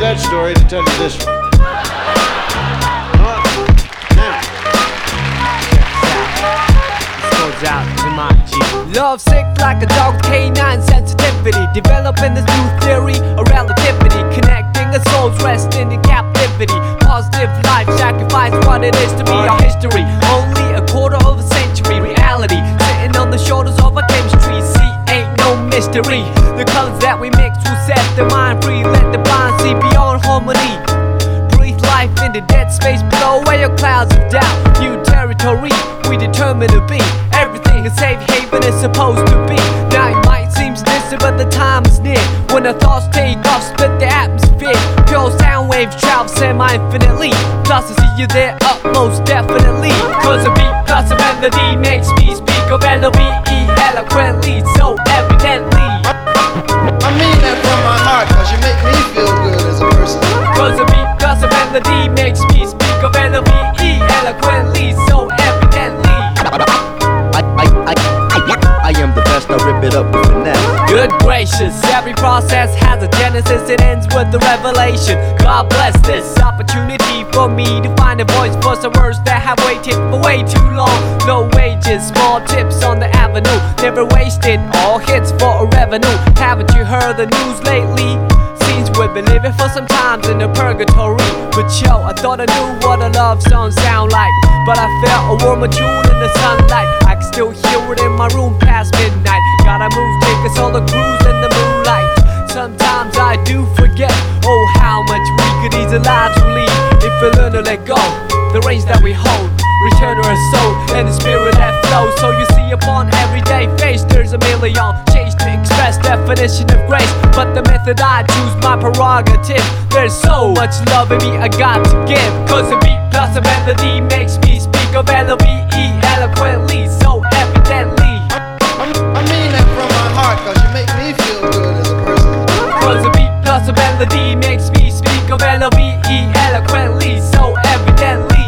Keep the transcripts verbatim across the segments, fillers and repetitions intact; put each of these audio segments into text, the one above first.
that story to tell you this one. Out to my G. Love sick like a dog with canine sensitivity, developing this new theory of relativity, connecting a soul's resting in captivity. Positive life sacrifice what it is to be our history. Only a quarter of a century reality, sitting on the shoulders of our chemistry. See, ain't no mystery. The colors that we mix will set the mind free. Let the blind see beyond harmony. Breathe life into dead space, blow away your clouds of doubt. New territory we determined to be. Everything a safe haven is supposed to be. Now it might seem distant, but the time is near when the thoughts take off, split the atmosphere. Pure sound waves travel semi-infinitely. Plus I see you there up most definitely. Cause a beat plus a melody makes me speak of L O V E eloquently, so evidently. I mean that from my heart, cause you make me feel good as a person. Cause a beat plus a melody makes me speak of L O V E eloquently, so evidently. I, I, I, I, I am the best, I rip it up with finesse. Good gracious, every process has a genesis, it ends with the revelation. God bless this opportunity for me to find a voice for some words that have waited for way too long. No wages, small tips on the avenue, never wasted, all hits for a revenue. Haven't you heard the news lately? Seems we've been living for some times in a purgatory. But yo, I thought I knew what a love song sound like, but I felt a warmer tune in the sunlight. I can still hear it in my room past midnight. Gotta move, take us all a cruise in the moonlight. Sometimes I do forget, oh how much we could easily leave if we learn to let go. The reins that we hold, return to our soul and the spirit that flows. So you see upon everyday face there's a million change to express definition of grace, but the method I choose my prerogative. There's so much love in me I got to give. Cause a beat plus a melody makes me speak of L O V E eloquently, so evidently. I mean that from my heart, cause you make me feel good as a person. Cause a beat plus a melody makes me speak of L O V E eloquently, so evidently.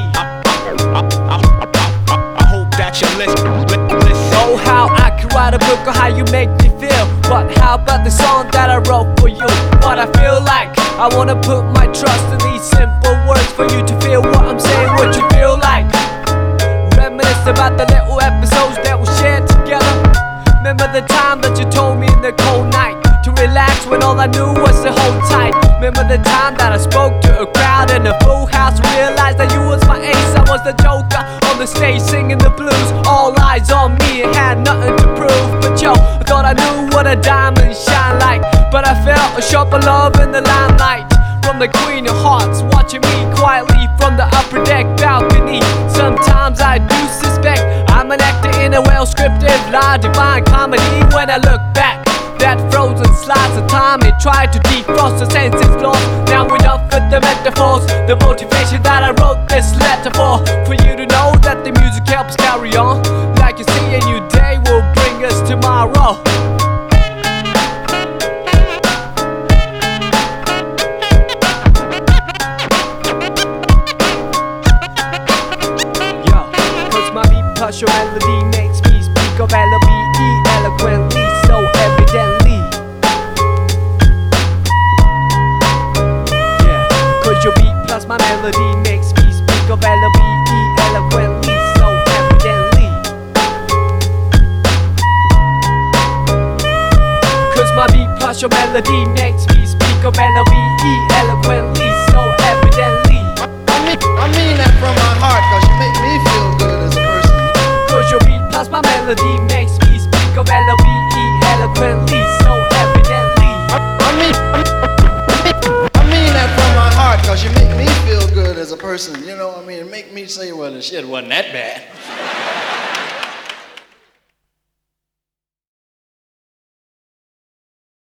I hope that you listen. Oh how I could write a book on how you make me feel, but how about the song that I wrote for you? What I feel like, I wanna put my trust in these simple words for you to feel what I'm saying, what you feel like. Reminisce about the little episodes that we shared together. Remember the time that you told me in the cold night to relax when all I knew was to hold tight. Remember the time that I spoke to a crowd in a full house, realized that you was my ace, I was the joker on the stage singing the blues. All eyes on me and had nothing to prove, but yo, I thought I knew what a diamond shine like, but I felt a sharper love in the limelight from the Queen of Hearts, watching me quietly from the upper deck balcony. Sometimes I do suspect I'm an actor in a well-scripted lie, divine comedy. When I look back, that frozen slice of time, it tried to defrost the senses lost. Now enough with the metaphors, the motivation that I wrote this letter for, for you to know that the music helps carry on. Like you see, a new day will bring us tomorrow. Yo, cause my beat plus your melody makes me speak of L O V E eloquently, so evidently. Yeah, cause your beat plus my melody makes me speak of L O V E eloquently, so evidently. Cause my beat plus your melody makes me speak of L O V E eloquently, so evidently. I mean, I mean that from my heart, cause you make me feel good as a person. Cause your beat plus my melody makes me speak of L O V E eloquently, so evidently. I mean, I mean that from my heart, cause you make me feel good as a person. You know, I mean, make me say, well, the shit wasn't that bad.